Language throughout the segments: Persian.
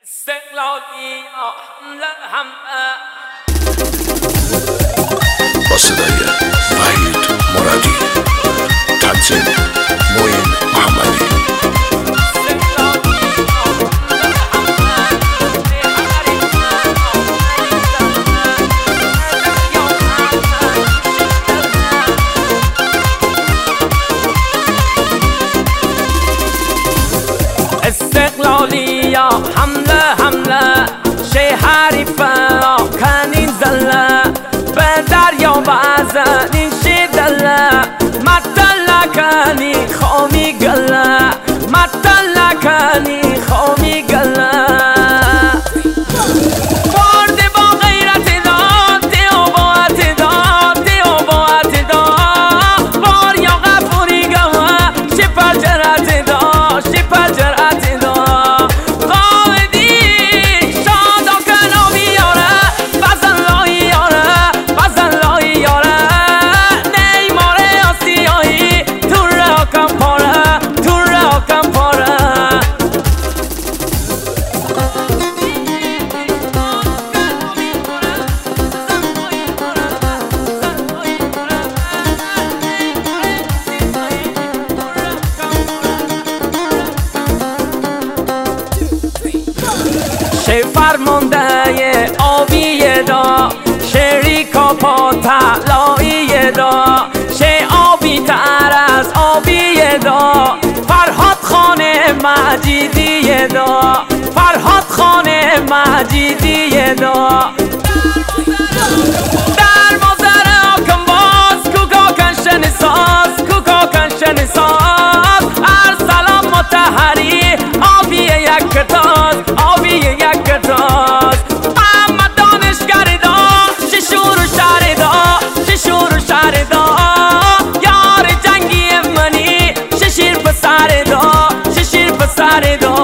استقلالی حمله حمله با صدای وحید مرادی، تنظیم معین محمدی. استقلالی حمله حمله شه حریفه کنین زله به دریا بزن این شیر دله مطلع کنی خومی گله مطلع کنی خومی گله برده با غیرت داد دیو با اعتداد دیو با اعتداد بار یا غفوری گوه شپر جرت داد شپر جرت داد قاعدی شاد و کنامی یاره بزن لایی یاره بزن لایی یاره نیمار آسیایی تو را کم پاره تو را کم پاره شه فرمانده آبی دا شریکا پا تلایی دا شه آبی تر از آبی دا فرهاد خان مجیدی دا فرهاد خان مجیدی دا در مازر آکن باز کوکا کنشن ساز کوکا کنشن ساز ارسلام متحری آبی یک کتاز آبی یک کتاز محمد دانشگر دا ششور و شهر دا ششور و شهر دا یار جنگی منی ششیر پسر دا ششیر پسر دا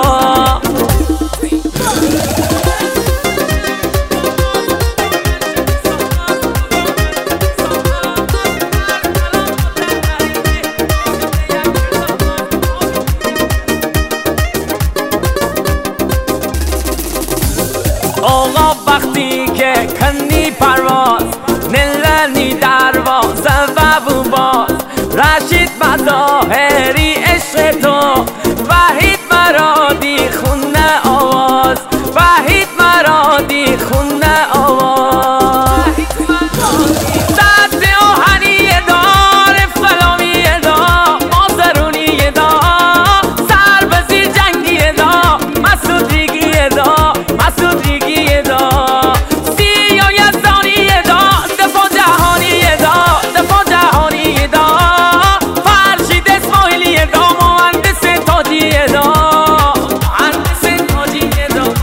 آقا وقتی که کنی پرواز نلنی دروازه و بوباز رشید مظاهری عشق تو وحید مرادی خونه آواز وحید مرادی خونه آواز دست آهنی دار فلامی دا مازرونی دا سر به زیر جنگی دا مسعود ریگی دا مسعود ریگی دا سیا یزدانی دا دفاع جهانی دا دفاع جهانی دا فرشید اسماعیلی دا مهندس تاجی دا مهندس تاجی دا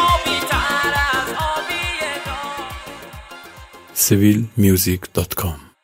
civilmusic.com